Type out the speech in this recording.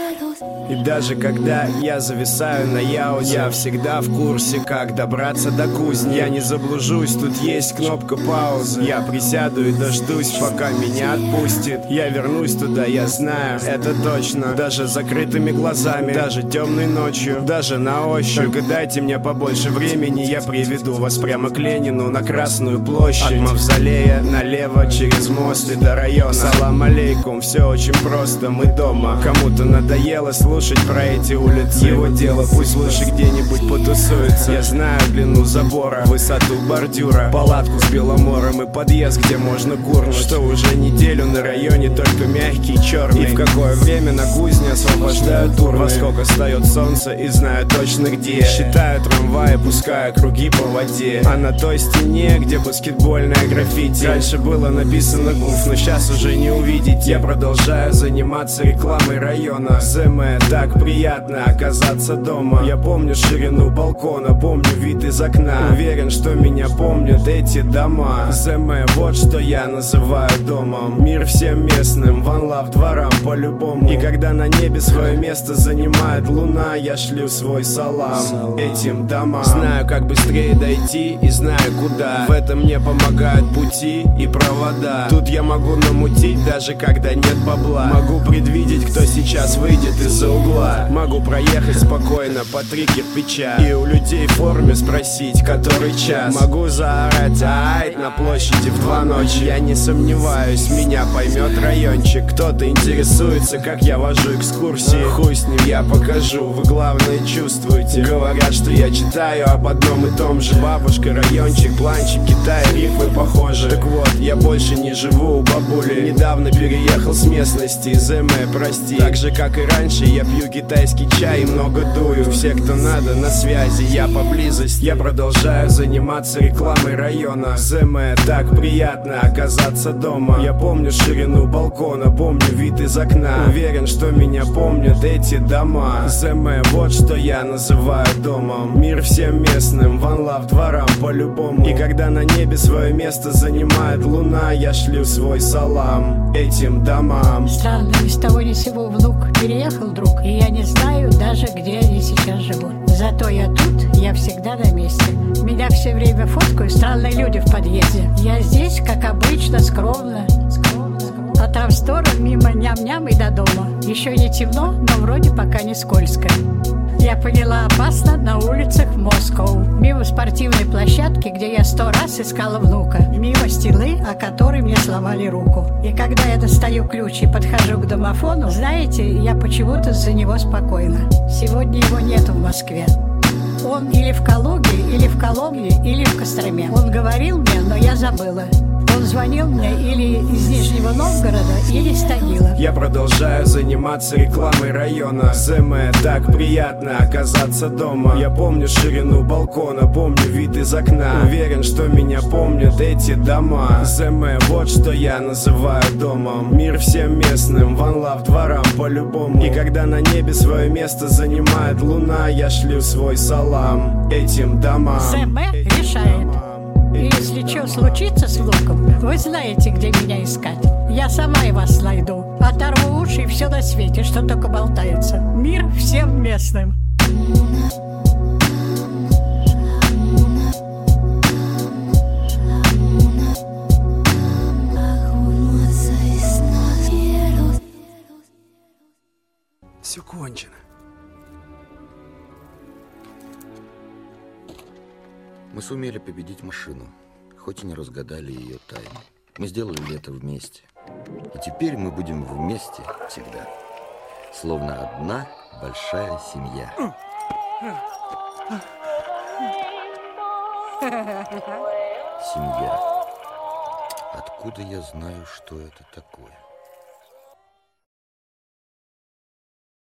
И даже когда я зависаю на яузе, я всегда в курсе, как добраться до кузни. Я не заблужусь, тут есть кнопка паузы. Я присяду и дождусь, пока меня отпустит. Я вернусь туда, я знаю, это точно. Даже с закрытыми глазами, даже темной ночью, даже на ощупь. Только дайте мне побольше времени, я приведу вас прямо к Ленину на Красную площадь. От Мавзолея налево через мост и до района. Салам алейкум, все очень просто, мы дома. Кому-то надоело слушать про эти улицы. Его дело, пусть лучше где-нибудь потусуется. Я знаю длину забора, высоту бордюра, палатку с беломором и подъезд, где можно курнуть. Что уже неделю на районе только мягкий черный. И в какое время на кузне освобождают урны. Во сколько встает солнце и знаю точно где. Считаю трамваи, пускаю круги по воде. А на той стене, где баскетбольное граффити, раньше было написано ГУФ, но сейчас уже не увидеть. Я продолжаю заниматься рекламой района. ЗМ, так приятно оказаться дома. Я помню ширину балкона, помню вид из окна. Уверен, что меня помнят эти дома. ЗМ, вот что я называю домом. Мир всем местным, One Love дворам по-любому. И когда на небе свое место занимает луна, я шлю свой салам этим домам. Знаю, как быстрее дойти и знаю куда. В этом мне помогают пути и провода. Тут я могу намутить, даже когда нет бабла. Могу предвидеть, кто сейчас выйдет из-за угла. Могу проехать спокойно по 3 кирпича и у людей в форме спросить, который час. Могу заорать «Айт» на площади в 2 ночи. Я не сомневаюсь, меня поймет райончик. Кто-то интересуется, как я вожу экскурсии. Хуй с ним, я покажу, вы главное чувствуете. Говорят, что я читаю об одном и том же. Бабушка, райончик, планчик, Китай, рифмы похожи. Так вот, я больше не живу у бабули. Недавно переехал с местности, ЗМ, прости. Так же, как и раньше, я пью китайский чай и много дую. Все, кто надо, на связи, я поблизости. Я продолжаю заниматься рекламой района. ЗМ, так приятно оказаться дома. Я помню ширину балкона, помню вид из окна. Уверен, что меня помнят эти дома. ЗМ, вот что я называю домом. Мир всем местным, One Love дворам по-любому. И когда на небе свое место занимает луна, я шлю свой салам этим домам. Странно, ни с того ни сего внук переехал вдруг, и я не знаю даже, где они сейчас живут. Зато я тут, я всегда на месте. Меня все время фоткают странные люди в подъезде. Я здесь, как обычно, скромно. А там в сторону мимо ням-ням и до дома. Еще не темно, но вроде пока не скользко. Я поняла, опасно на улицах Москвы. Мимо спортивной площадки, где я 100 раз искала внука. Мимо стены, о которой мне сломали руку. И когда я достаю ключ и подхожу к домофону, знаете, я почему-то за него спокойна. Сегодня его нету в Москве. Он или в Калуге, или в Кологне, или в Костроме. Он говорил мне, но я забыла. Он звонил мне или из Нижнего Новгорода, или из Тагила. Я продолжаю заниматься рекламой района. ЗМ, так приятно оказаться дома. Я помню ширину балкона, помню вид из окна. Уверен, что меня помнят эти дома. ЗМ, вот что я называю домом. Мир всем местным, One Love дворам по-любому. И когда на небе свое место занимает луна, я шлю свой салам этим домам. ЗМ решает. И если что случится с внуком, вы знаете, где меня искать. Я сама и вас найду. Оторву уши и все на свете, что только болтается. Мир всем местным. Все кончено. Мы сумели победить машину, хоть и не разгадали ее тайну. Мы сделали это вместе. И теперь мы будем вместе всегда. Словно одна большая семья. Семья. Откуда я знаю, что это такое?